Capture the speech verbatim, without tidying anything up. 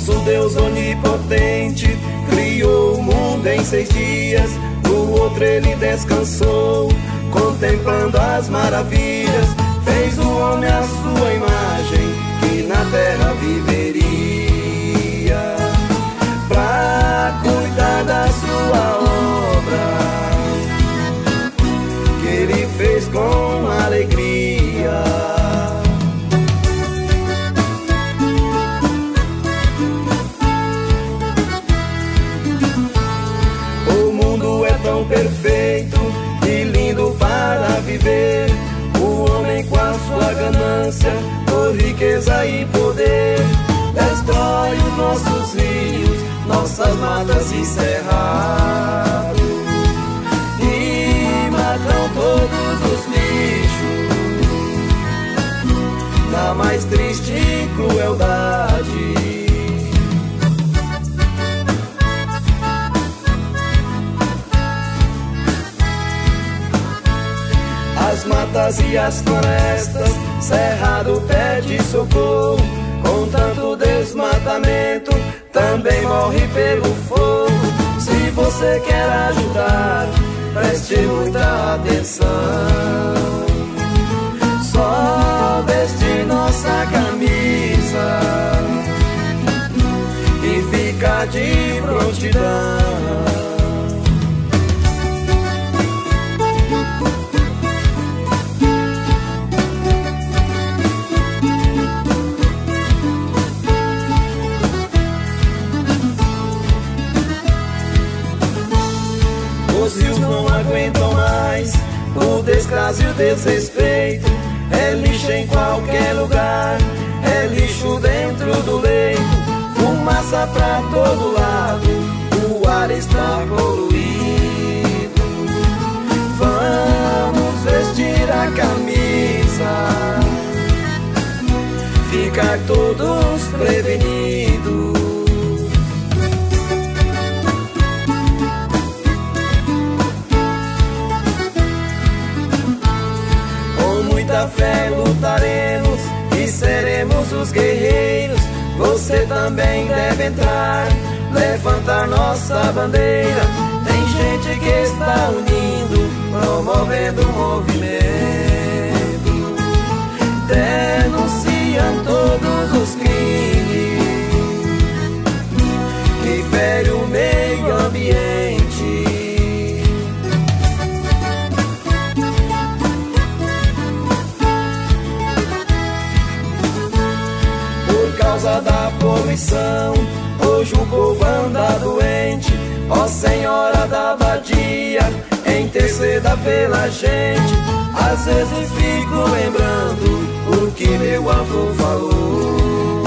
Nosso Deus onipotente criou o mundo em seis dias, no outro ele descansou, contemplando as maravilhas. Fez o homem à sua imagem, que na terra viveria, pra cuidar da sua obra, que ele fez com alegria. O mundo é tão perfeito e lindo para viver. O homem com a sua ganância, por riqueza e poder, destrói os nossos rios, nossas matas e cerrados, e matam todos os bichos, na mais triste crueldade. As matas e as florestas, cerrado pede socorro. Com tanto desmatamento, também morre pelo fogo. Se você quer ajudar, preste muita atenção. Só vestir nossa camisa e ficar de prontidão. Os rios não aguentam mais o descaso e o desrespeito. É lixo em qualquer lugar, é lixo dentro do leito. Fumaça pra todo lado, o ar está poluído. Vamos vestir a camisa, ficar todos prevenidos. Muita fé lutaremos e seremos os guerreiros. Você também deve entrar, levantar nossa bandeira. Tem gente que está unindo, promovendo o movimento, denunciando todos os crimes que ferem o meio ambiente. Por causa da poluição, hoje o povo anda doente. Ó Senhora da Abadia, interceda pela gente. Às vezes fico lembrando o que meu avô falou.